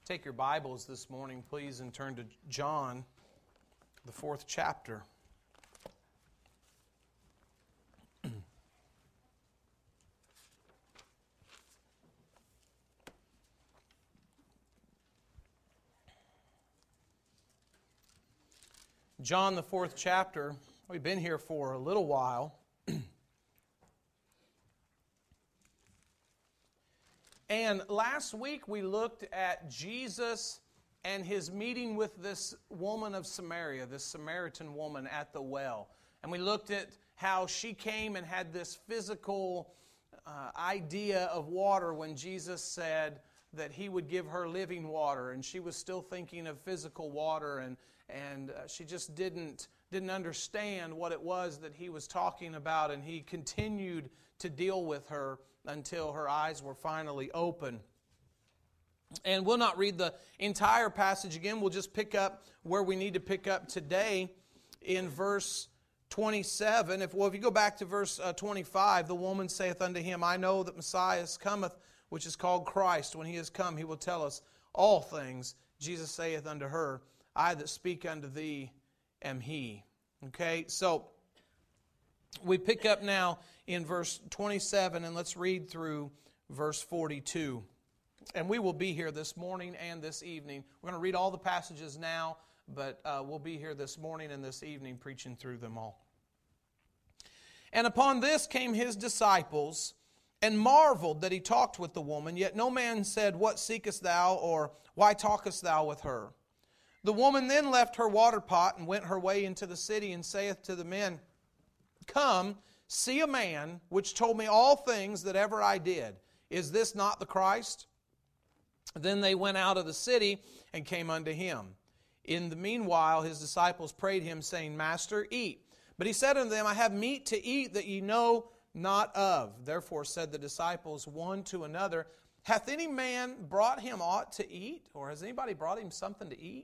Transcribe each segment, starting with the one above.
Take your Bibles this morning, please, and turn to John, the 4th chapter. John, the 4th chapter. We've been here for a little while. And last week we looked at Jesus and his meeting with this woman of Samaria, this Samaritan woman at the well. And we looked at how she came and had this physical idea of water when Jesus said that he would give her living water. And she was still thinking of physical water, and she just didn't understand what it was that he was talking about. And he continued to deal with her until her eyes were finally open. And we'll not read the entire passage again. We'll just pick up where we need to pick up today in verse 27. If you go back to verse 25, the woman saith unto him, I know that Messiah cometh, which is called Christ. When he is come, he will tell us all things. Jesus saith unto her, I that speak unto thee am he. Okay, so we pick up now in verse 27, and let's read through verse 42. And we will be here this morning and this evening. We're going to read all the passages now, but we'll be here this morning and this evening preaching through them all. And upon this came his disciples, and marveled that he talked with the woman. Yet no man said, What seekest thou? Or why talkest thou with her? The woman then left her water pot, and went her way into the city, and saith to the men, Come, see a man which told me all things that ever I did. Is this not the Christ? Then they went out of the city, and came unto him. In the meanwhile his disciples prayed him, saying, Master, eat. But he said unto them, I have meat to eat that ye know not of. Therefore said the disciples one to another, Hath any man brought him aught to eat? Or has anybody brought him something to eat?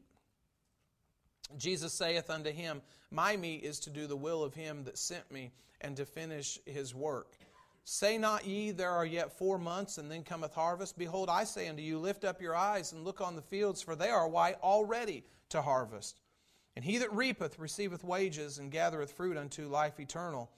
Jesus saith unto him, My meat is to do the will of him that sent me, and to finish his work. Say not ye, There are yet 4 months, and then cometh harvest? Behold, I say unto you, Lift up your eyes, and look on the fields, for they are white already to harvest. And he that reapeth receiveth wages, and gathereth fruit unto life eternal,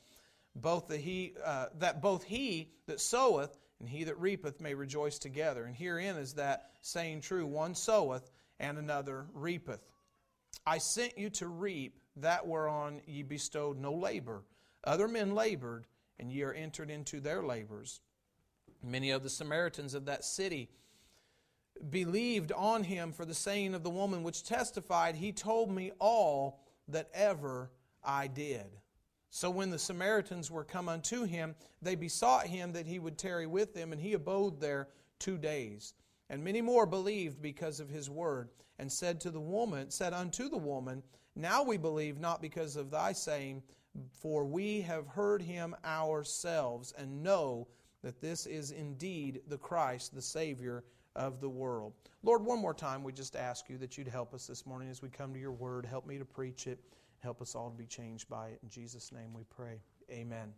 that both he that soweth and he that reapeth may rejoice together. And herein is that saying true, one soweth, and another reapeth. I sent you to reap that whereon ye bestowed no labor. Other men labored, and ye are entered into their labors. Many of the Samaritans of that city believed on him for the saying of the woman, which testified, He told me all that ever I did. So when the Samaritans were come unto him, they besought him that he would tarry with them, and he abode there 2 days. And many more believed because of his word, and said unto the woman, Now we believe not because of thy saying, for we have heard him ourselves, and know that this is indeed the Christ, the Savior of the world. Lord, one more time we just ask you that you'd help us this morning as we come to your word. Help me to preach it. Help us all to be changed by it. In Jesus' name we pray. Amen.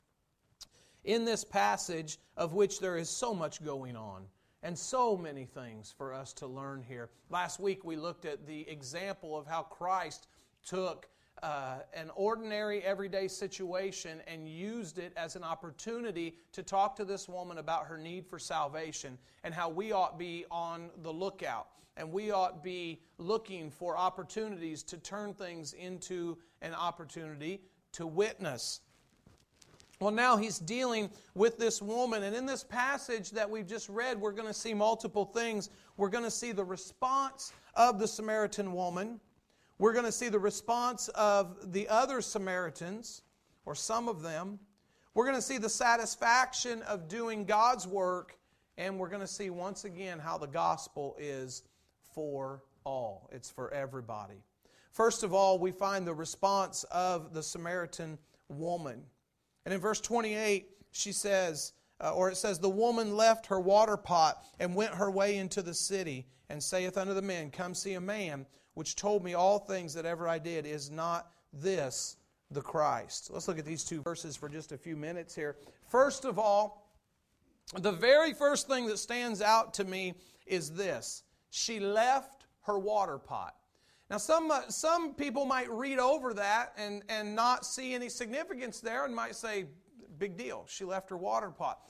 In this passage, of which there is so much going on, and so many things for us to learn here. Last week we looked at the example of how Christ took an ordinary, everyday situation and used it as an opportunity to talk to this woman about her need for salvation, and how we ought be on the lookout. And we ought be looking for opportunities to turn things into an opportunity to witness. Well, now he's dealing with this woman, and in this passage that we've just read, we're going to see multiple things. We're going to see the response of the Samaritan woman. We're going to see the response of the other Samaritans, or some of them. We're going to see the satisfaction of doing God's work, and we're going to see once again how the gospel is for all. It's for everybody. First of all, we find the response of the Samaritan woman. And in verse 28, she says, it says, The woman left her water pot and went her way into the city, and saith unto the men, Come see a man which told me all things that ever I did. Is not this the Christ? Let's look at these two verses for just a few minutes here. First of all, the very first thing that stands out to me is this. She left her water pot. Now, some people might read over that and not see any significance there and might say, big deal, she left her water pot.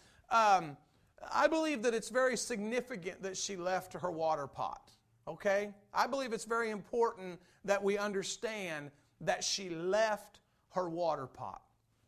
I believe that it's very significant that she left her water pot. Okay? I believe it's very important that we understand that she left her water pot.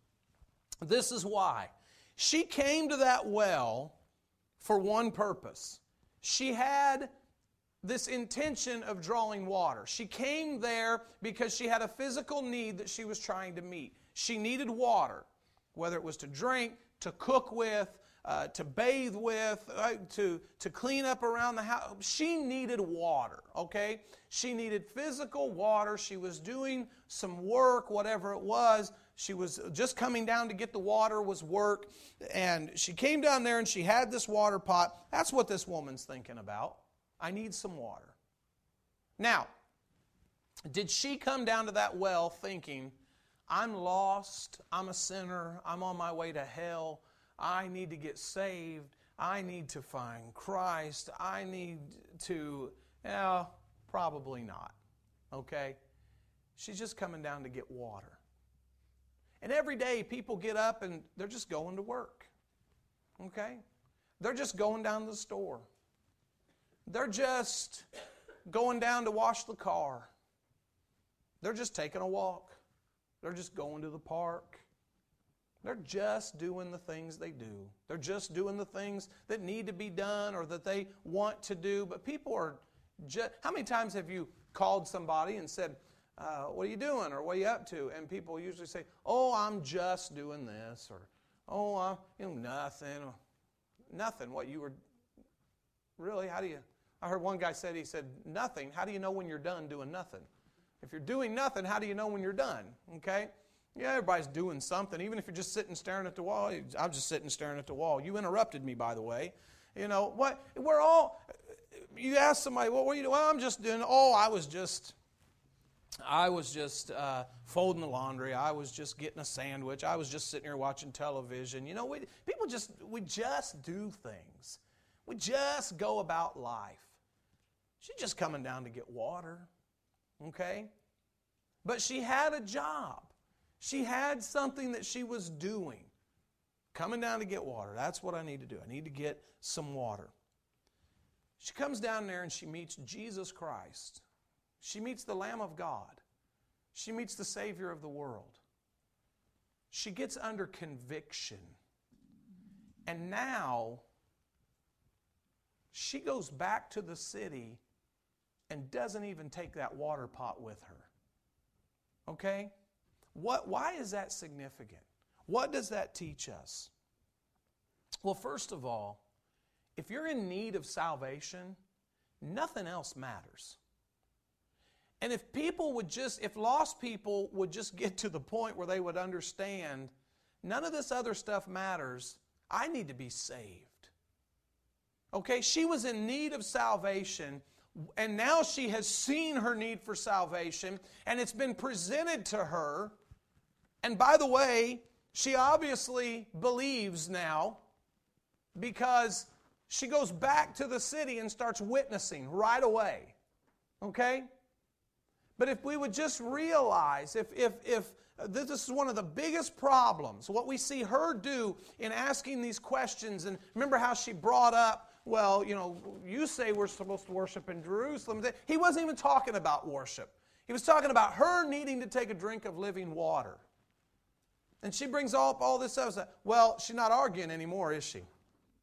This is why. She came to that well for one purpose. She had this intention of drawing water. She came there because she had a physical need that she was trying to meet. She needed water, whether it was to drink, to cook with, to bathe with, to clean up around the house. She needed water, okay? She needed physical water. She was doing some work, whatever it was. She was just coming down to get the water was work. And she came down there and she had this water pot. That's what this woman's thinking about. I need some water. Now, did she come down to that well thinking, I'm lost, I'm a sinner, I'm on my way to hell, I need to get saved, I need to find Christ, I need to... probably not. Okay? She's just coming down to get water. And every day people get up and they're just going to work. Okay? They're just going down to the store. They're just going down to wash the car. They're just taking a walk. They're just going to the park. They're just doing the things they do. They're just doing the things that need to be done or that they want to do. But people are just... How many times have you called somebody and said, what are you doing or what are you up to? And people usually say, oh, I'm just doing this, or oh, nothing. Nothing. What you were... Really? How do you... I heard one guy said, he said, nothing. How do you know when you're done doing nothing? If you're doing nothing, how do you know when you're done? Okay? Yeah, everybody's doing something. Even if you're just sitting staring at the wall. I'm just sitting staring at the wall. You interrupted me, by the way. You know, what? We're all... You ask somebody, what were you doing? Well, I'm just doing... Oh, I was just folding the laundry. I was just getting a sandwich. I was just sitting here watching television. You know, we just do things. We just go about life. She's just coming down to get water, okay? But she had a job. She had something that she was doing. Coming down to get water. That's what I need to do. I need to get some water. She comes down there and she meets Jesus Christ. She meets the Lamb of God. She meets the Savior of the world. She gets under conviction. And now she goes back to the city and doesn't even take that water pot with her. Okay? Why is that significant? What does that teach us? Well, first of all, if you're in need of salvation, nothing else matters. And if lost people would just get to the point where they would understand, none of this other stuff matters, I need to be saved. Okay, she was in need of salvation, and now she has seen her need for salvation, and it's been presented to her. And by the way, she obviously believes now because she goes back to the city and starts witnessing right away. Okay? But if we would just realize, if this is one of the biggest problems, what we see her do in asking these questions, and remember how she brought up, well, you say we're supposed to worship in Jerusalem. He wasn't even talking about worship. He was talking about her needing to take a drink of living water. And she brings up all this stuff. Well, she's not arguing anymore, is she?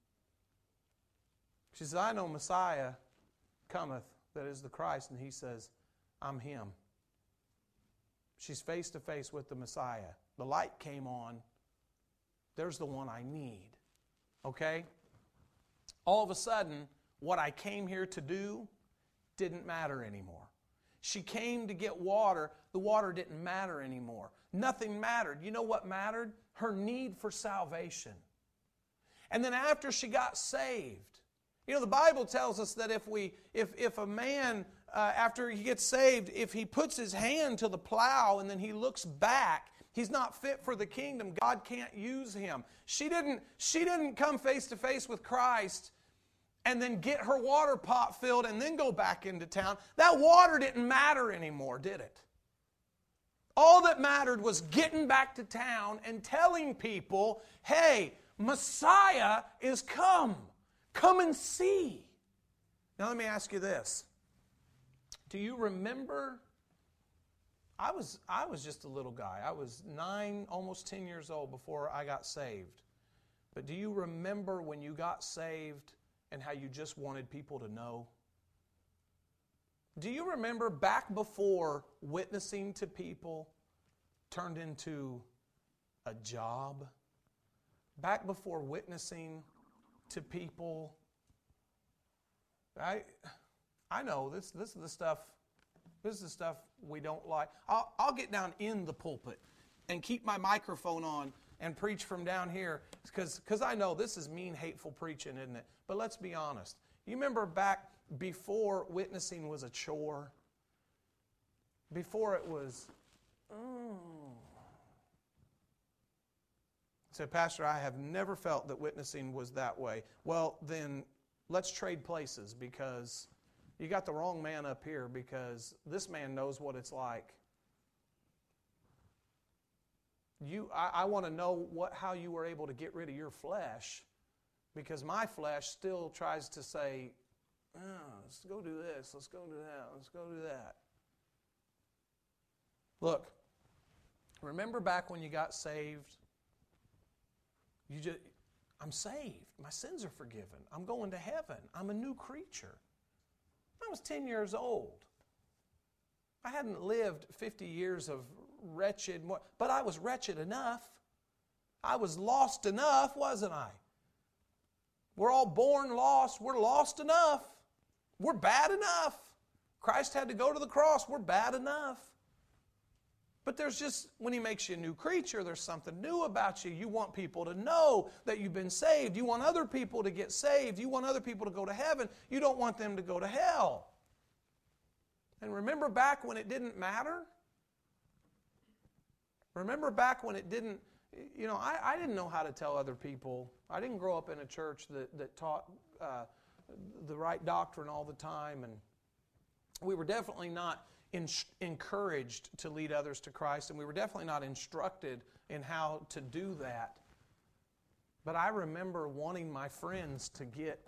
She says, I know Messiah cometh, that is the Christ, and he says, I'm him. She's face to face with the Messiah. The light came on. There's the one I need. Okay? All of a sudden, what I came here to do didn't matter anymore. She came to get water. The water didn't matter anymore. Nothing mattered. You know what mattered? Her need for salvation. And then after she got saved, the Bible tells us that if a man, after he gets saved, if he puts his hand to the plow and then he looks back, he's not fit for the kingdom. God can't use him. She didn't come face to face with Christ and then get her water pot filled and then go back into town, that water didn't matter anymore, did it? All that mattered was getting back to town and telling people, hey, Messiah is come. Come and see. Now let me ask you this. Do you remember? I was just a little guy. I was 9, almost 10 years old before I got saved. But do you remember when you got saved and how you just wanted people to know? Do you remember back before witnessing to people turned into a job? Back before witnessing to people, I know this is the stuff. This is the stuff we don't like. I'll get down in the pulpit and keep my microphone on and preach from down here because I know this is mean, hateful preaching, isn't it? But let's be honest. You remember back before witnessing was a chore? Before it was, Said, Pastor, I have never felt that witnessing was that way. Well, then let's trade places because you got the wrong man up here because this man knows what it's like. I want to know how you were able to get rid of your flesh because my flesh still tries to say, let's go do this, let's go do that, let's go do that. Look, remember back when you got saved? I'm saved. My sins are forgiven. I'm going to heaven. I'm a new creature. I was 10 years old. I hadn't lived 50 years of wretched, but I was wretched enough. I was lost enough, wasn't I? We're all born lost. We're lost enough. We're bad enough. Christ had to go to the cross. We're bad enough. But there's just, when He makes you a new creature, there's something new about you. You want people to know that you've been saved. You want other people to get saved. You want other people to go to heaven. You don't want them to go to hell. And remember back when it didn't matter? Remember back when it didn't, I didn't know how to tell other people. I didn't grow up in a church that taught the right doctrine all the time. And we were definitely not encouraged to lead others to Christ, and we were definitely not instructed in how to do that. But I remember wanting my friends to get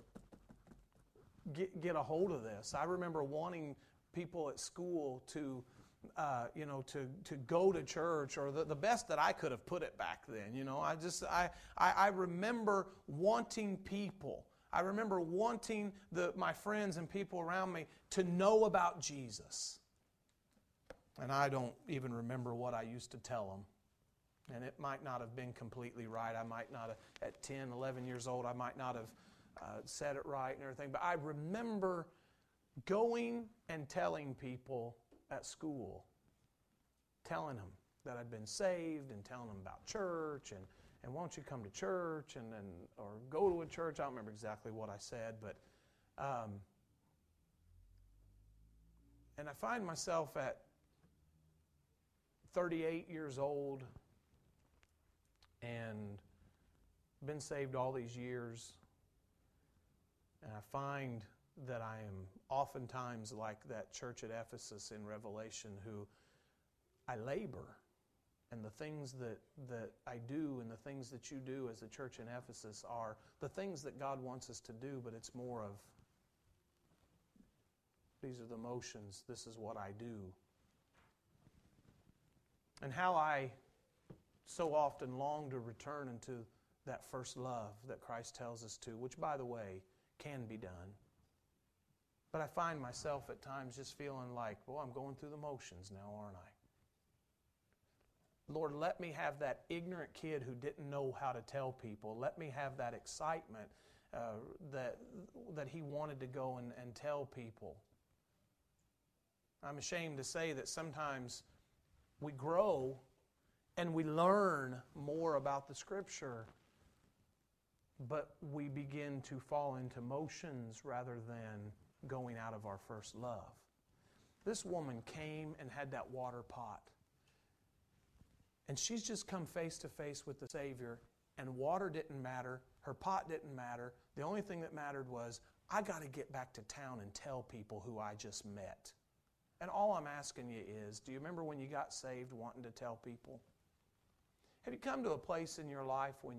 a hold of this. I remember wanting people at school to go to church, or the best that I could have put it back then. I remember wanting people. I remember wanting my friends and people around me to know about Jesus. And I don't even remember what I used to tell them. And it might not have been completely right. I might not have, at 10, 11 years old, I might not have said it right and everything. But I remember going and telling people at school, telling them that I'd been saved and telling them about church and why don't you come to church or go to a church. I don't remember exactly what I said, but and I find myself at 38 years old and been saved all these years, and I find that I am oftentimes like that church at Ephesus in Revelation, who I labor, and the things that I do and the things that you do as a church in Ephesus are the things that God wants us to do, but it's more of, these are the motions, this is what I do. And how I so often long to return into that first love that Christ tells us to, which, by the way, can be done. But I find myself at times just feeling like, well, I'm going through the motions now, aren't I? Lord, let me have that ignorant kid who didn't know how to tell people. Let me have that excitement that he wanted to go and tell people. I'm ashamed to say that sometimes we grow and we learn more about the Scripture, but we begin to fall into motions rather than going out of our first love. This woman came and had that water pot, and she's just come face to face with the Savior, and water didn't matter, her pot didn't matter. The only thing that mattered was, I got to get back to town and tell people who I just met. And all I'm asking you is, do you remember when you got saved wanting to tell people? Have you come to a place in your life when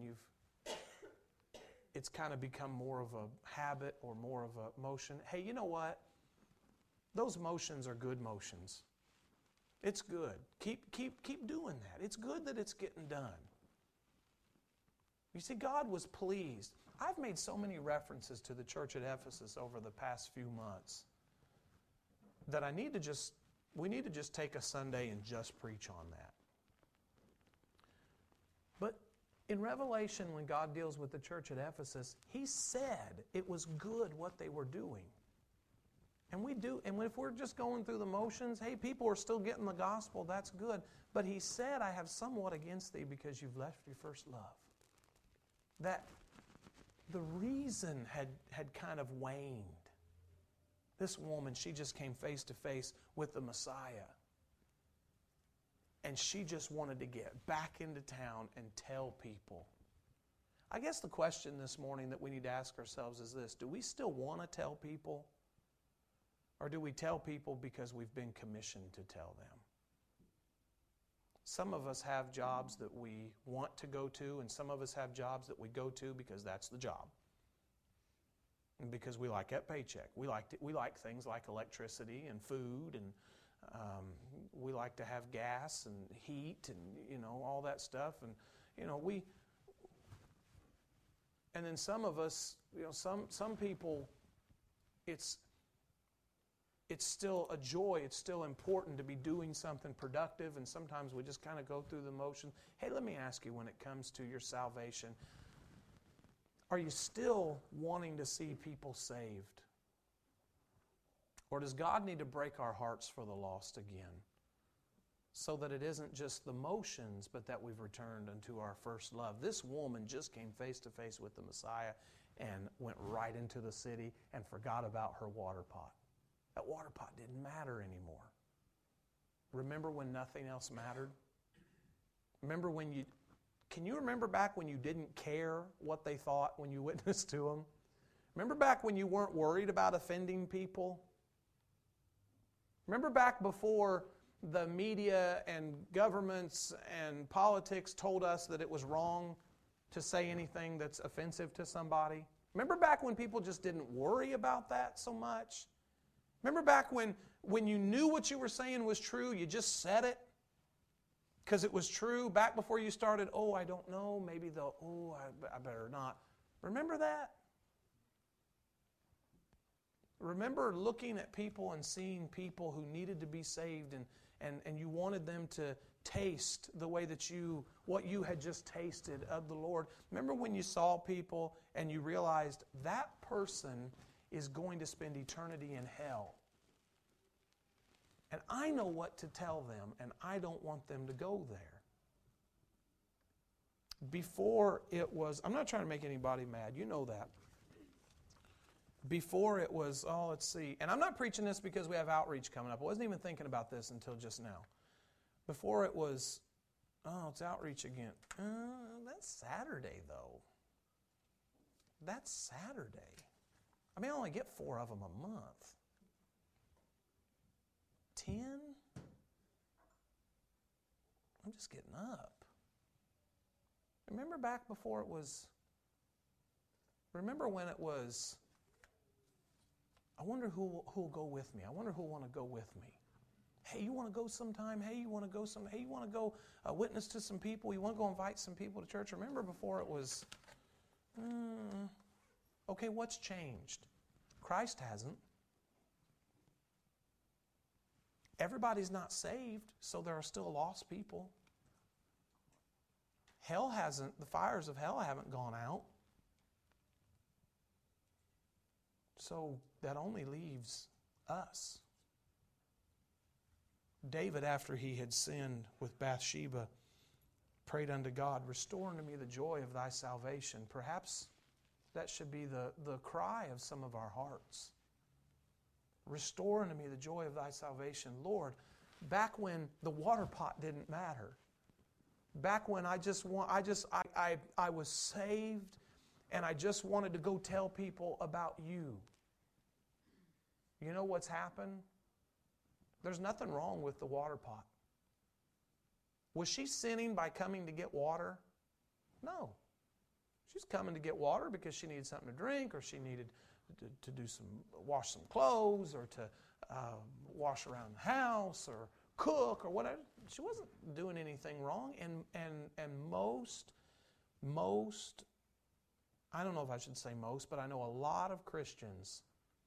it's kind of become more of a habit or more of a motion? Hey, you know what? Those motions are good motions. It's good. Keep doing that. It's good that it's getting done. You see, God was pleased. I've made so many references to the church at Ephesus over the past few months that we need to just take a Sunday and just preach on that. But in Revelation, when God deals with the church at Ephesus, He said it was good what they were doing. And we do, and if we're just going through the motions, hey, people are still getting the gospel, that's good. But He said, I have somewhat against thee because you've left your first love. That the reason had kind of waned. This woman, she just came face to face with the Messiah. And she just wanted to get back into town and tell people. I guess the question this morning that we need to ask ourselves is this: do we still want to tell people? Or do we tell people because we've been commissioned to tell them? Some of us have jobs that we want to go to, and some of us have jobs that we go to because that's the job. And because we like that paycheck. We like things like electricity and food, and we like to have gas and heat and all that stuff. And and then some of us, some people, it's still a joy. It's still important to be doing something productive, and sometimes we just kind of go through the motion. Hey, let me ask you, when it comes to your salvation, are you still wanting to see people saved? Or does God need to break our hearts for the lost again, so that it isn't just the motions, but that we've returned unto our first love? This woman just came face to face with the Messiah and went right into the city and forgot about her water pot. That water pot didn't matter anymore. Remember when nothing else mattered? Remember when can you remember back when you didn't care what they thought when you witnessed to them? Remember back when you weren't worried about offending people? Remember back before the media and governments and politics told us that it was wrong to say anything that's offensive to somebody? Remember back when people just didn't worry about that so much? Remember back when you knew what you were saying was true, you just said it because it was true? Back before you started, I don't know, maybe I better not. Remember that? Remember looking at people and seeing people who needed to be saved, and you wanted them to taste the way that what you had just tasted of the Lord. Remember when you saw people and you realized that person is going to spend eternity in hell. And I know what to tell them, and I don't want them to go there. Before it was, I'm not trying to make anybody mad, you know that. Before it was, let's see, and I'm not preaching this because we have outreach coming up. I wasn't even thinking about this until just now. Before it was, it's outreach again. That's Saturday, though. That's Saturday. I only get 4 of them a month. 10? I'm just getting up. Remember back before it was, remember when it was, I wonder who will go with me. I wonder who will want to go with me. Hey, you want to go sometime? Hey, you want to go Hey, you want to go witness to some people? You want to go invite some people to church? Remember before it was, okay, what's changed? Christ hasn't. Everybody's not saved, so there are still lost people. The fires of hell haven't gone out. So that only leaves us. David, after he had sinned with Bathsheba, prayed unto God, restore unto me the joy of thy salvation. Perhaps that should be the cry of some of our hearts. Restore unto me the joy of thy salvation. Lord, back when the water pot didn't matter, back when I was saved and I just wanted to go tell people about you. You know what's happened? There's nothing wrong with the water pot. Was she sinning by coming to get water? No. She's coming to get water because she needed something to drink, or she needed to wash some clothes, or to wash around the house, or cook, or whatever. She wasn't doing anything wrong. And most, I don't know if I should say most, but I know a lot of Christians,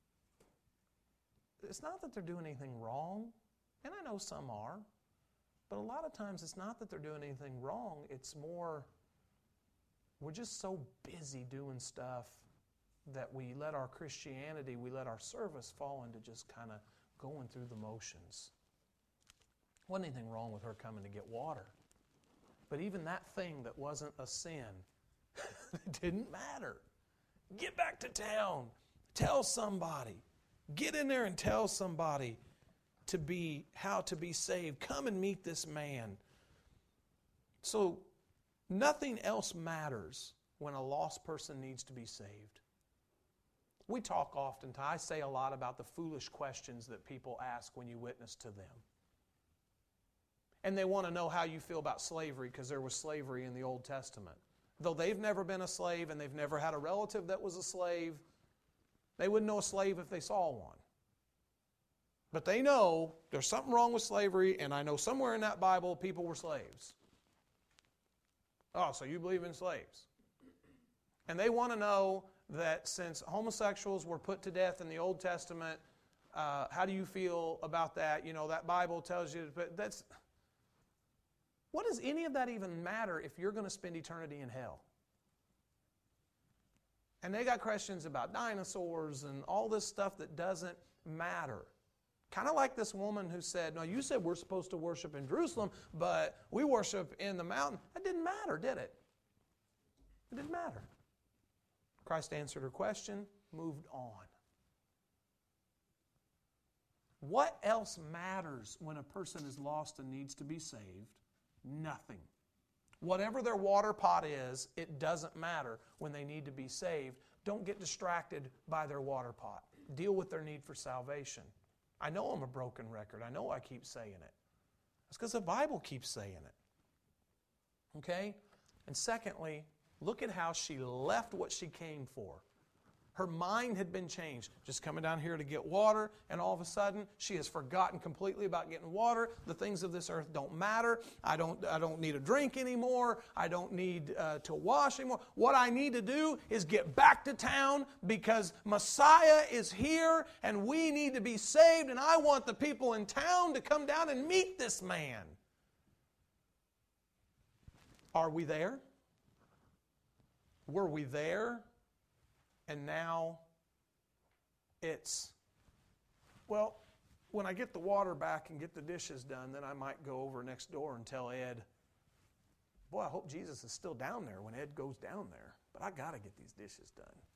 it's not that they're doing anything wrong, and I know some are, but a lot of times it's not that they're doing anything wrong, it's more we're just so busy doing stuff that we let our Christianity, we let our service fall into just kind of going through the motions. Wasn't anything wrong with her coming to get water. But even that thing that wasn't a sin, it didn't matter. Get back to town. Tell somebody. Get in there and tell somebody how to be saved. Come and meet this man. So nothing else matters when a lost person needs to be saved. We talk often, I say a lot about the foolish questions that people ask when you witness to them. And they want to know how you feel about slavery because there was slavery in the Old Testament. Though they've never been a slave and they've never had a relative that was a slave, they wouldn't know a slave if they saw one. But they know there's something wrong with slavery, and I know somewhere in that Bible people were slaves. Oh, so you believe in slaves. And they want to know that since homosexuals were put to death in the Old Testament, how do you feel about that? You know, that Bible tells you, but what does any of that even matter if you're going to spend eternity in hell? And they got questions about dinosaurs and all this stuff that doesn't matter. Kind of like this woman who said, no, you said we're supposed to worship in Jerusalem, but we worship in the mountain. That didn't matter, did it? It didn't matter. Christ answered her question, moved on. What else matters when a person is lost and needs to be saved? Nothing. Whatever their water pot is, it doesn't matter when they need to be saved. Don't get distracted by their water pot. Deal with their need for salvation. I know I'm a broken record. I know I keep saying it. That's because the Bible keeps saying it. Okay? And secondly, look at how she left what she came for. Her mind had been changed. Just coming down here to get water, and all of a sudden, she has forgotten completely about getting water. The things of this earth don't matter. I don't need a drink anymore. I don't need to wash anymore. What I need to do is get back to town because Messiah is here, and we need to be saved, and I want the people in town to come down and meet this man. Are we there? Were we there? And now it's, well, when I get the water back and get the dishes done, then I might go over next door and tell Ed, boy, I hope Jesus is still down there when Ed goes down there. But I got to get these dishes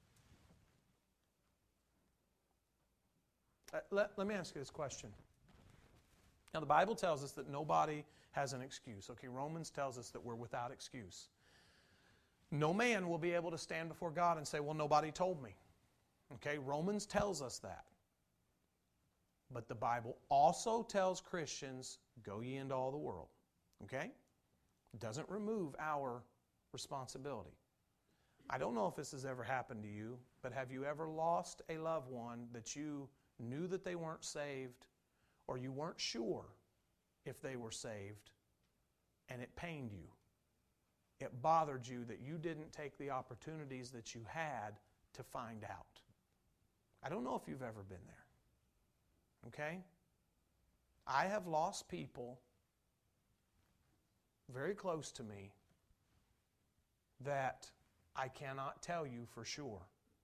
done. Let me ask you this question. Now, the Bible tells us that nobody has an excuse. Okay, Romans tells us that we're without excuse. No man will be able to stand before God and say, well, nobody told me. Okay, Romans tells us that. But the Bible also tells Christians, go ye into all the world. Okay? It doesn't remove our responsibility. I don't know if this has ever happened to you, but have you ever lost a loved one that you knew that they weren't saved, or you weren't sure if they were saved, and it pained you? It bothered you that you didn't take the opportunities that you had to find out. I don't know if you've ever been there. Okay? I have lost people very close to me that I cannot tell you for sure.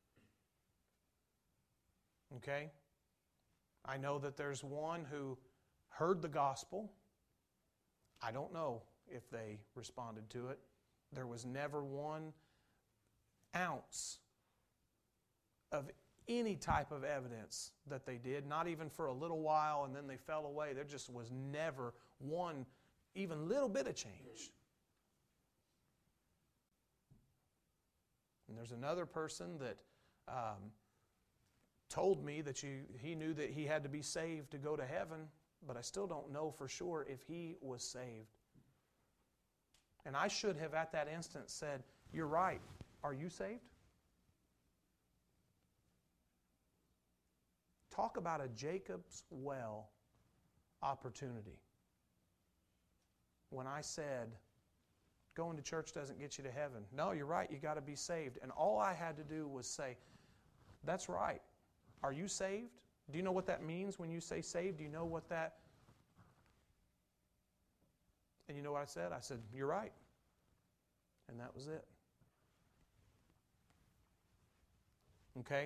Okay? I know that there's one who heard the gospel. I don't know if they responded to it. There was never 1 ounce of any type of evidence that they did, not even for a little while, and then they fell away. There just was never one, even little bit of change. And there's another person that told me that he knew that he had to be saved to go to heaven, but I still don't know for sure if he was saved. And I should have at that instant said, you're right. Are you saved? Talk about a Jacob's well opportunity. When I said, going to church doesn't get you to heaven. No, you're right. You got to be saved. And all I had to do was say, that's right. Are you saved? Do you know what that means when you say saved? Do you know what that... And you know what I said? I said, you're right. And that was it. Okay?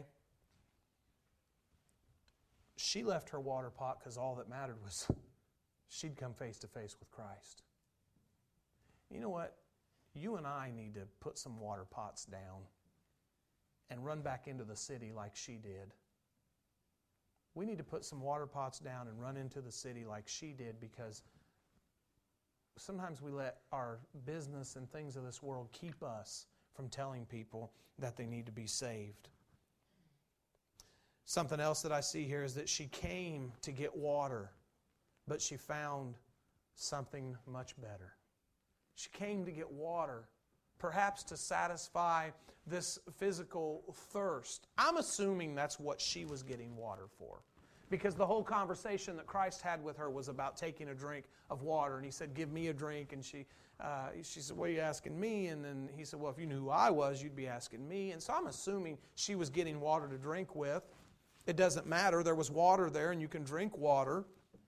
She left her water pot because all that mattered was she'd come face to face with Christ. You know what? You and I need to put some water pots down and run back into the city like she did. We need to put some water pots down and run into the city like she did, because sometimes we let our business and things of this world keep us from telling people that they need to be saved. Something else that I see here is that she came to get water, but she found something much better. She came to get water, perhaps to satisfy this physical thirst. I'm assuming that's what she was getting water for, because the whole conversation that Christ had with her was about taking a drink of water. And He said, give me a drink. And she said, what are you asking me? And then He said, well, if you knew who I was, you'd be asking me. And so I'm assuming she was getting water to drink with. It doesn't matter. There was water there, and you can drink water.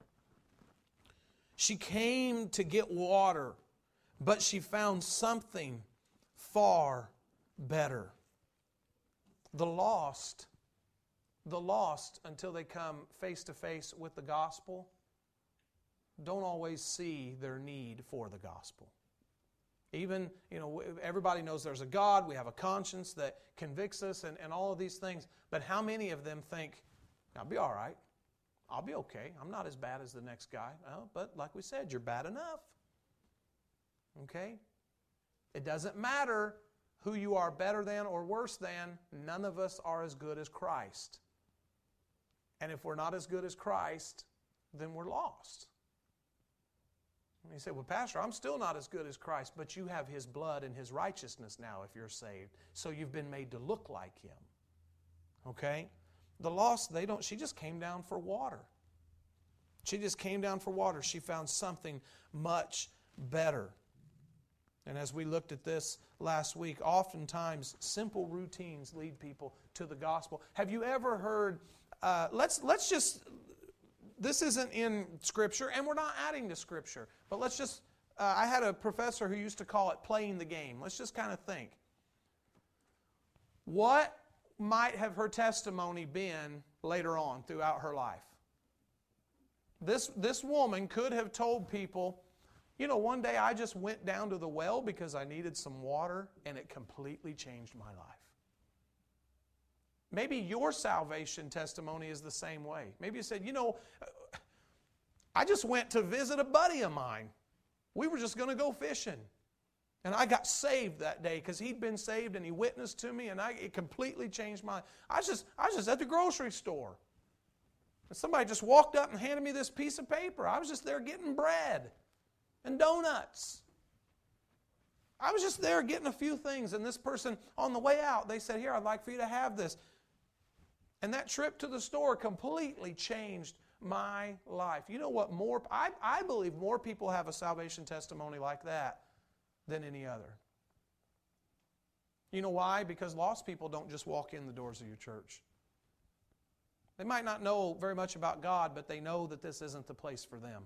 She came to get water, but she found something far better. The lost, until they come face to face with the gospel, don't always see their need for the gospel. Even, everybody knows there's a God. We have a conscience that convicts us and all of these things. But how many of them think, I'll be all right. I'll be okay. I'm not as bad as the next guy. Well, but like we said, you're bad enough. Okay? It doesn't matter who you are better than or worse than. None of us are as good as Christ. And if we're not as good as Christ, then we're lost. And you say, well, Pastor, I'm still not as good as Christ, but you have His blood and His righteousness now if you're saved. So you've been made to look like Him. Okay? The lost, she just came down for water. She just came down for water. She found something much better. And as we looked at this last week, oftentimes simple routines lead people to the gospel. Have you ever heard, this isn't in Scripture, and we're not adding to Scripture, but let's just, I had a professor who used to call it playing the game. Let's just kind of think. What might have her testimony been later on throughout her life? This woman could have told people, one day I just went down to the well because I needed some water, and it completely changed my life. Maybe your salvation testimony is the same way. Maybe you said, I just went to visit a buddy of mine. We were just going to go fishing. And I got saved that day because he'd been saved and he witnessed to me, and it completely changed my life. I was just at the grocery store. And somebody just walked up and handed me this piece of paper. I was just there getting bread and donuts. I was just there getting a few things, and this person, on the way out, they said, here, I'd like for you to have this. And that trip to the store completely changed my life. You know what? I believe more people have a salvation testimony like that than any other. You know why? Because lost people don't just walk in the doors of your church. They might not know very much about God, but they know that this isn't the place for them.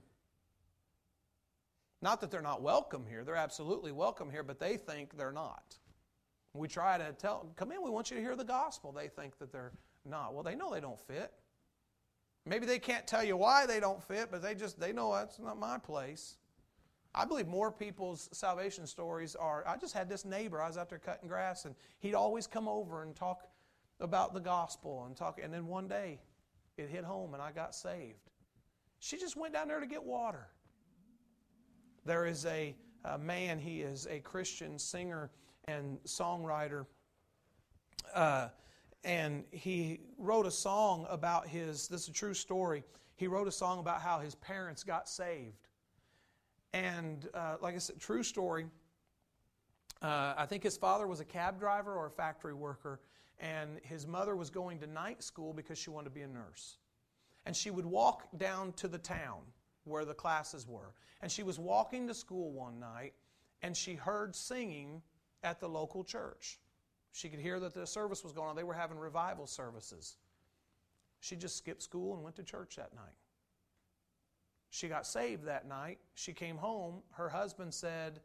Not that they're not welcome here. They're absolutely welcome here, but they think they're not. We try to tell them, come in, we want you to hear the gospel. They think that they're not. Well, they know they don't fit. Maybe they can't tell you why they don't fit, but they know that's not my place. I believe more people's salvation stories are, I just had this neighbor, I was out there cutting grass, and he'd always come over and talk about the gospel and then one day it hit home and I got saved. She just went down there to get water. There is a man, he is a Christian singer and songwriter, And he wrote a song about this is a true story. He wrote a song about how his parents got saved. And like I said, true story. I think his father was a cab driver or a factory worker, and his mother was going to night school because she wanted to be a nurse. And she would walk down to the town where the classes were. And she was walking to school one night, and she heard singing at the local church. She could hear that the service was going on. They were having revival services. She just skipped school and went to church that night. She got saved that night. She came home. Her husband said,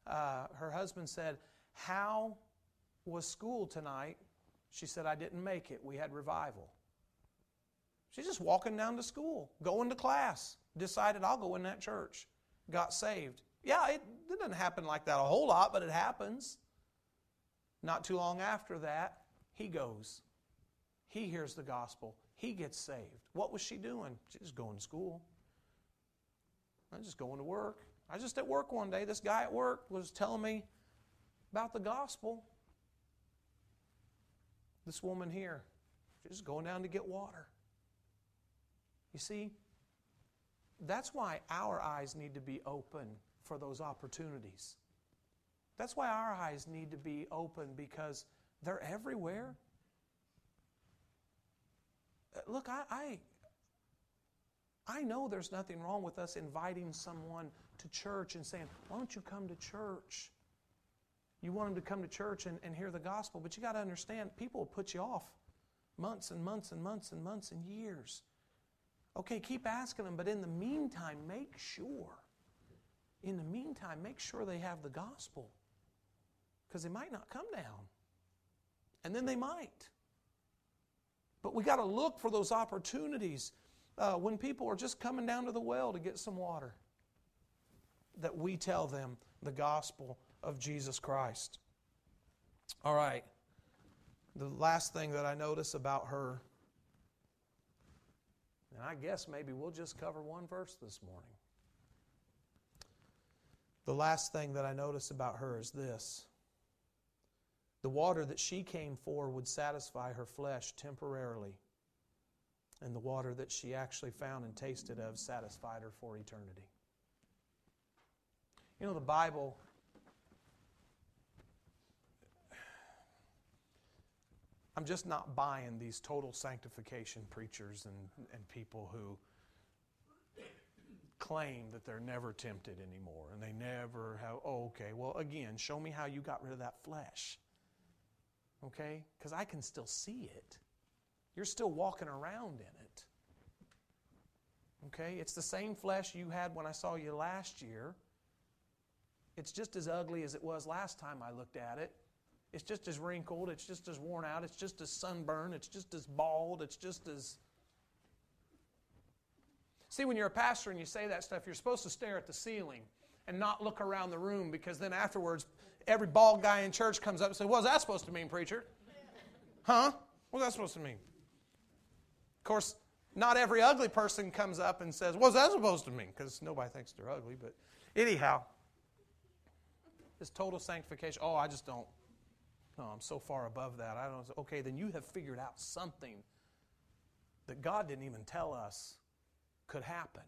"How was school tonight?" She said, "I didn't make it. We had revival." She's just walking down to school, going to class, decided, "I'll go in that church." Got saved. Yeah, it doesn't happen like that a whole lot, but it happens. Not too long after that, he goes. He hears the gospel. He gets saved. What was she doing? She's just going to school. I'm just going to work. I was just at work one day. This guy at work was telling me about the gospel. This woman here, she's just going down to get water. You see, that's why our eyes need to be open for those opportunities. That's why our eyes need to be open, because they're everywhere. Look, I know there's nothing wrong with us inviting someone to church and saying, "Why don't you come to church?" You want them to come to church and hear the gospel, but you got to understand, people will put you off months and months and months and months and years. Okay, keep asking them, but in the meantime, make sure they have the gospel. Because they might not come down. And then they might. But we got to look for those opportunities when people are just coming down to the well to get some water, that we tell them the gospel of Jesus Christ. All right. The last thing that I notice about her, and I guess maybe we'll just cover one verse this morning. The last thing that I notice about her is this. The water that she came for would satisfy her flesh temporarily, and the water that she actually found and tasted of satisfied her for eternity. You know, the Bible, I'm just not buying these total sanctification preachers and people who claim that they're never tempted anymore and they never have, okay, well, again, show me how you got rid of that flesh. Okay? Because I can still see it. You're still walking around in it. Okay? It's the same flesh you had when I saw you last year. It's just as ugly as it was last time I looked at it. It's just as wrinkled. It's just as worn out. It's just as sunburned. It's just as bald. It's just as... See, when you're a pastor and you say that stuff, you're supposed to stare at the ceiling and not look around the room, because then afterwards, every bald guy in church comes up and says, "What's that supposed to mean, preacher?" Huh? What's that supposed to mean? Of course, not every ugly person comes up and says, "What's that supposed to mean?" Because nobody thinks they're ugly. But anyhow, this total sanctification, I just don't. No, I'm so far above that. I don't. Okay, then you have figured out something that God didn't even tell us could happen.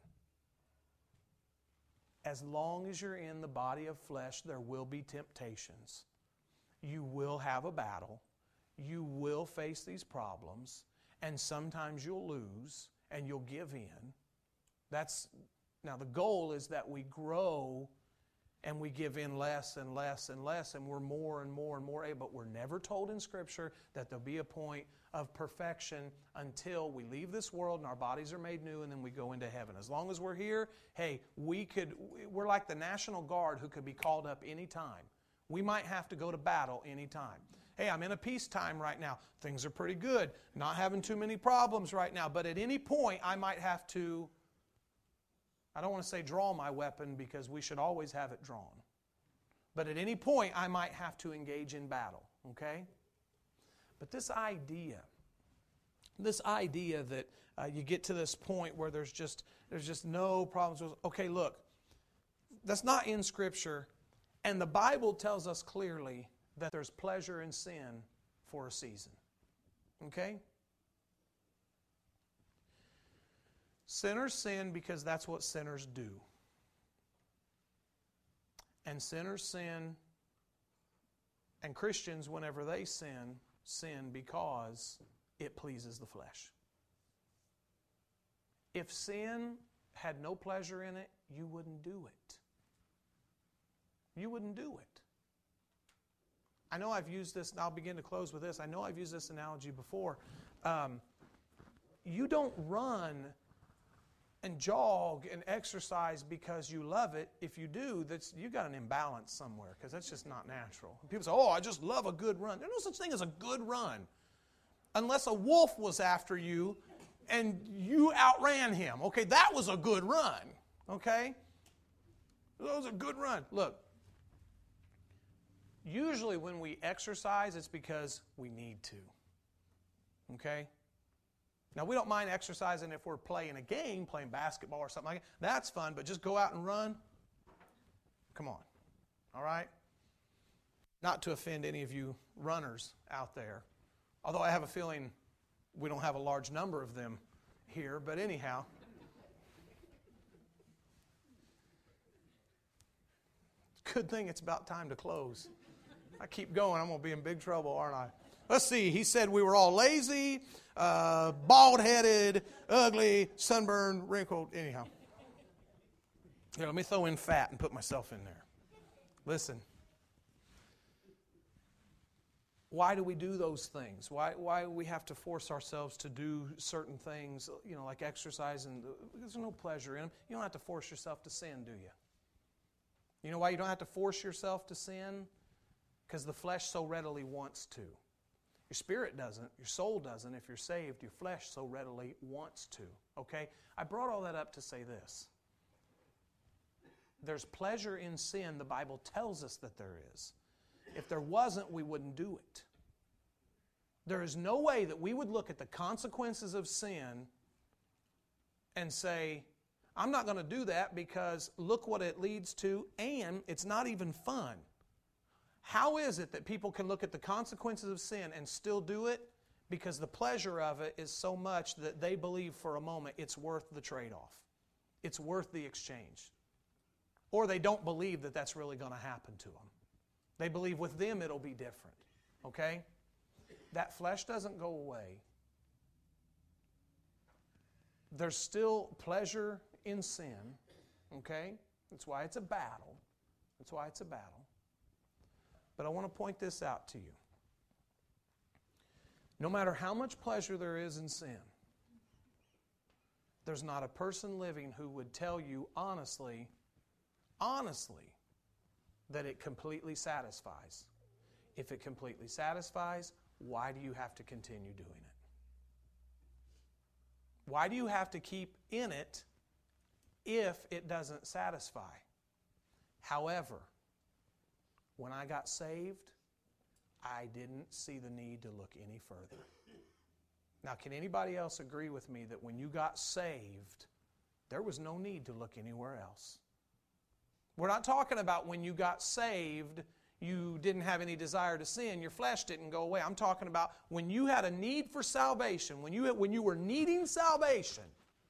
As long as you're in the body of flesh, there will be temptations. You will have a battle. You will face these problems. And sometimes you'll lose and you'll give in. Now the goal is that we grow and we give in less and less and less, and we're more and more and more able. But we're never told in Scripture that there'll be a point of perfection until we leave this world and our bodies are made new and then we go into heaven. As long as we're here, hey, we're like the National Guard who could be called up anytime. We might have to go to battle anytime. Hey, I'm in a peacetime right now. Things are pretty good. Not having too many problems right now. But at any point, I might have to, I don't want to say draw my weapon, because we should always have it drawn. But at any point, I might have to engage in battle. Okay? But this idea that you get to this point where there's just no problems. Okay, look, that's not in Scripture. And the Bible tells us clearly that there's pleasure in sin for a season. Okay? Sinners sin because that's what sinners do. And sinners sin, and Christians, whenever they sin because it pleases the flesh. If sin had no pleasure in it, you wouldn't do it. You wouldn't do it. I know I've used this, and I'll begin to close with this. I know I've used this analogy before. You don't run and jog and exercise because you love it. If you do, you've got an imbalance somewhere, because that's just not natural. People say, oh, I just love a good run. There's no such thing as a good run. Unless a wolf was after you and you outran him. Okay, that was a good run. Okay? That was a good run. Look, usually when we exercise, it's because we need to. Okay? Now, we don't mind exercising if we're playing a game, playing basketball or something like that. That's fun, but just go out and run? Come on. All right? Not to offend any of you runners out there. Although I have a feeling we don't have a large number of them here, but anyhow. Good thing it's about time to close. I keep going, I'm going to be in big trouble, aren't I? Let's see, he said we were all lazy, bald-headed, ugly, sunburned, wrinkled, anyhow. Here, let me throw in fat and put myself in there. Listen. Why do we do those things? Why we have to force ourselves to do certain things, like exercise, and there's no pleasure in them. You don't have to force yourself to sin, do you? You know why you don't have to force yourself to sin? Because the flesh so readily wants to. Your spirit doesn't. Your soul doesn't. If you're saved, your flesh so readily wants to. Okay? I brought all that up to say this. There's pleasure in sin. The Bible tells us that there is. If there wasn't, we wouldn't do it. There is no way that we would look at the consequences of sin and say, I'm not going to do that because look what it leads to, and it's not even fun. How is it that people can look at the consequences of sin and still do it? Because the pleasure of it is so much that they believe for a moment it's worth the trade-off. It's worth the exchange. Or they don't believe that that's really going to happen to them. They believe with them it'll be different. Okay? That flesh doesn't go away. There's still pleasure in sin. Okay? That's why it's a battle. That's why it's a battle. But I want to point this out to you. No matter how much pleasure there is in sin, there's not a person living who would tell you honestly, that it completely satisfies. If it completely satisfies, why do you have to continue doing it? Why do you have to keep in it if it doesn't satisfy? However, when I got saved, I didn't see the need to look any further. Now, can anybody else agree with me that when you got saved, there was no need to look anywhere else? We're not talking about when you got saved, you didn't have any desire to sin, your flesh didn't go away. I'm talking about when you had a need for salvation, when you were needing salvation.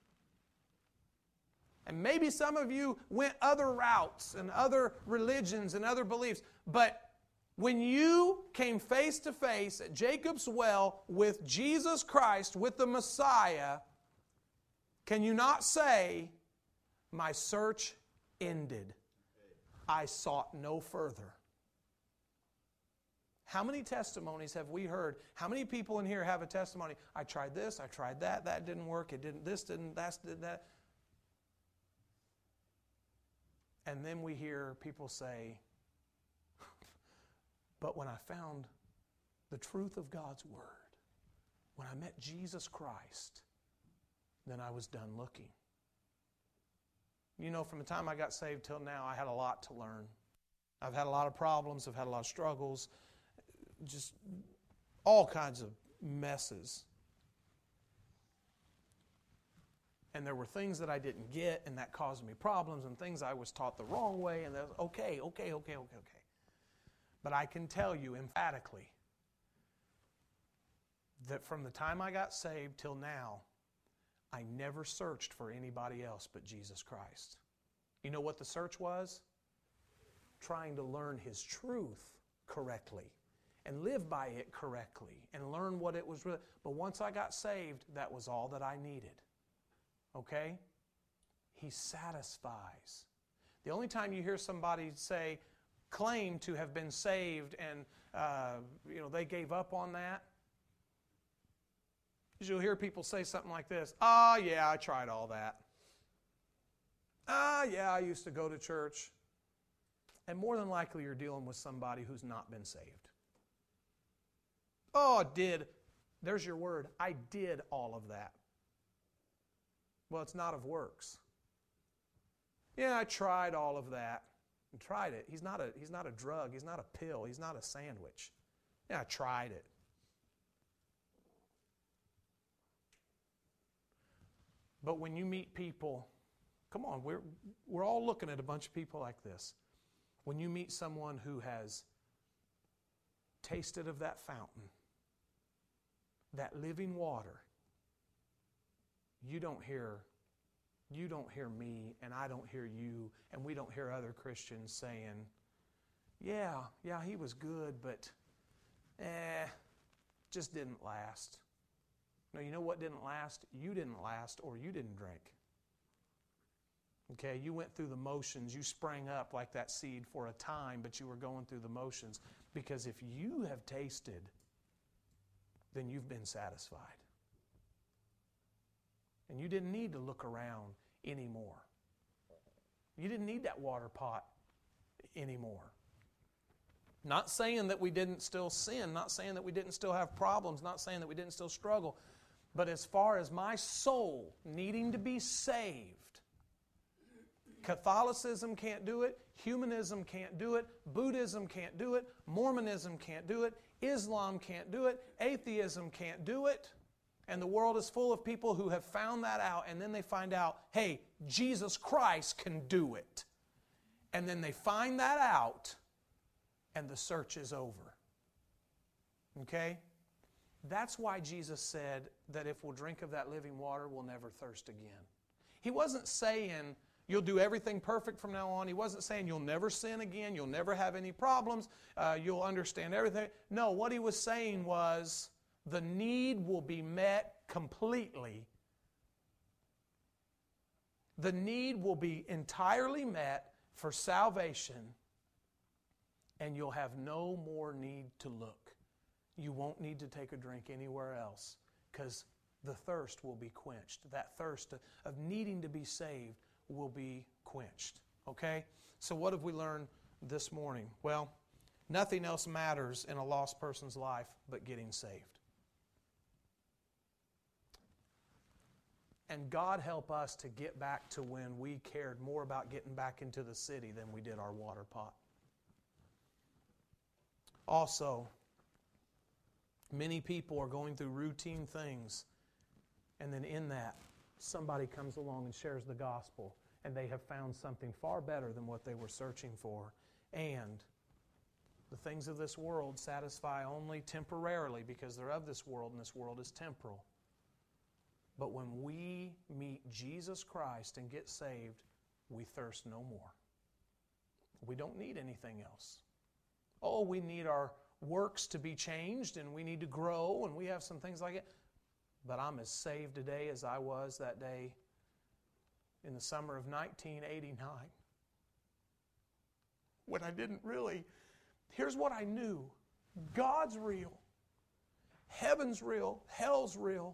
And maybe some of you went other routes and other religions and other beliefs, but when you came face to face at Jacob's well with Jesus Christ, with the Messiah, can you not say, my search ended. I sought no further. How many testimonies have we heard? How many people in here have a testimony? I tried this, I tried that, that didn't work, it didn't, this didn't, that did that. And then we hear people say, but when I found the truth of God's Word, when I met Jesus Christ, then I was done looking. You know, from the time I got saved till now, I had a lot to learn. I've had a lot of problems, I've had a lot of struggles, just all kinds of messes. And there were things that I didn't get, and that caused me problems, and things I was taught the wrong way, and that was okay. But I can tell you emphatically, that from the time I got saved till now, I never searched for anybody else but Jesus Christ. You know what the search was? Trying to learn His truth correctly and live by it correctly and learn what it was really. But once I got saved, that was all that I needed. Okay? He satisfies. The only time you hear somebody claim to have been saved and they gave up on that, is you'll hear people say something like this: yeah, I tried all that. Yeah, I used to go to church. And more than likely you're dealing with somebody who's not been saved. There's your word, I did all of that. Well, it's not of works. Yeah, I tried all of that. And tried it. He's not a drug. He's not a pill. He's not a sandwich. Yeah, I tried it. But when you meet people, come on, we're all looking at a bunch of people like this. When you meet someone who has tasted of that fountain, that living water, you don't hear me, and I don't hear you, and we don't hear other Christians saying, yeah, he was good, but just didn't last. No, you know what didn't last? You didn't last, or you didn't drink. Okay, you went through the motions. You sprang up like that seed for a time, but you were going through the motions. Because if you have tasted, then you've been satisfied. And you didn't need to look around anymore. You didn't need that water pot anymore. Not saying that we didn't still sin, not saying that we didn't still have problems, not saying that we didn't still struggle. But as far as my soul needing to be saved, Catholicism can't do it, humanism can't do it, Buddhism can't do it, Mormonism can't do it, Islam can't do it, atheism can't do it. And the world is full of people who have found that out, and then they find out, hey, Jesus Christ can do it. And then they find that out, and the search is over. Okay? That's why Jesus said that if we'll drink of that living water, we'll never thirst again. He wasn't saying you'll do everything perfect from now on. He wasn't saying you'll never sin again, you'll never have any problems, you'll understand everything. No, what he was saying was the need will be met completely. The need will be entirely met for salvation, and you'll have no more need to look. You won't need to take a drink anywhere else, because the thirst will be quenched. That thirst of needing to be saved will be quenched. Okay? So what have we learned this morning? Well, nothing else matters in a lost person's life but getting saved. And God help us to get back to when we cared more about getting back into the city than we did our water pot. Also, many people are going through routine things, and then in that, somebody comes along and shares the gospel, and they have found something far better than what they were searching for. And the things of this world satisfy only temporarily because they're of this world, and this world is temporal. But when we meet Jesus Christ and get saved, we thirst no more. We don't need anything else. Oh, we need our works to be changed, and we need to grow, and we have some things like it. But I'm as saved today as I was that day in the summer of 1989. When I didn't really... Here's what I knew. God's real. Heaven's real. Hell's real.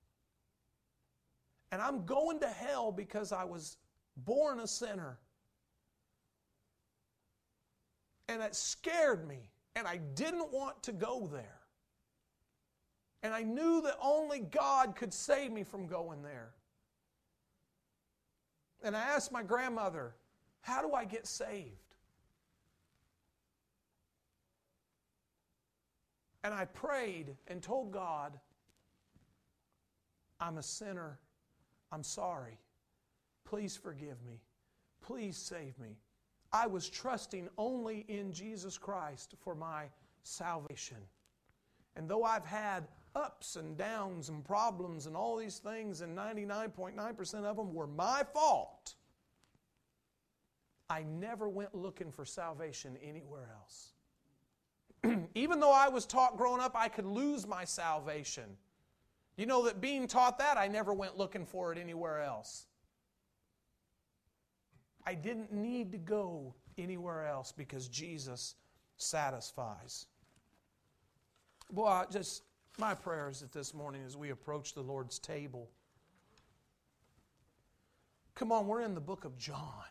And I'm going to hell because I was born a sinner. And it scared me. And I didn't want to go there. And I knew that only God could save me from going there. And I asked my grandmother, how do I get saved? And I prayed and told God, I'm a sinner. I'm sorry. Please forgive me. Please save me. I was trusting only in Jesus Christ for my salvation. And though I've had ups and downs and problems and all these things, and 99.9% of them were my fault, I never went looking for salvation anywhere else. Even though I was taught growing up I could lose my salvation, you know that being taught that, I never went looking for it anywhere else. I didn't need to go anywhere else because Jesus satisfies. Boy, my prayer is that this morning as we approach the Lord's table, come on, we're in the book of John.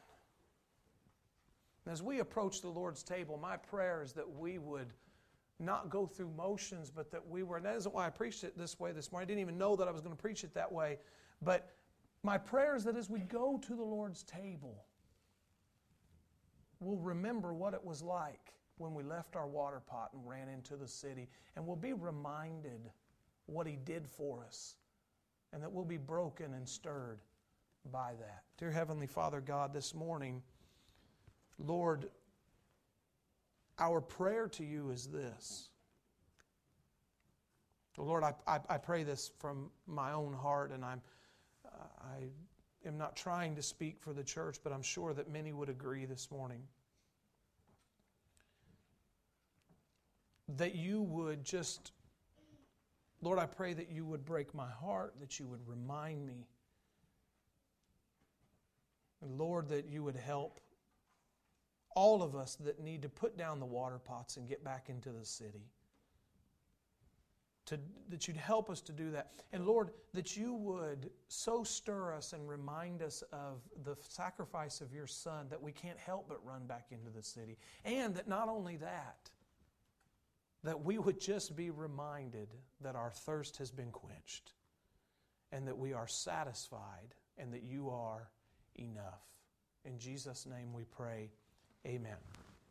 As we approach the Lord's table, my prayer is that we would not go through motions, but that we were, and that isn't why I preached it this way this morning. I didn't even know that I was going to preach it that way. But my prayer is that as we go to the Lord's table, we'll remember what it was like when we left our water pot and ran into the city. And we'll be reminded what He did for us. And that we'll be broken and stirred by that. Dear Heavenly Father God, this morning, Lord, our prayer to You is this. Lord, I pray this from my own heart, and I am not trying to speak for the church, but I'm sure that many would agree this morning. That You would just, Lord, I pray that You would break my heart, that You would remind me. And Lord, that You would help all of us that need to put down the water pots and get back into the city. That You'd help us to do that. And Lord, that You would so stir us and remind us of the sacrifice of Your Son that we can't help but run back into the city. And that not only that we would just be reminded that our thirst has been quenched and that we are satisfied and that You are enough. In Jesus' name we pray. Amen.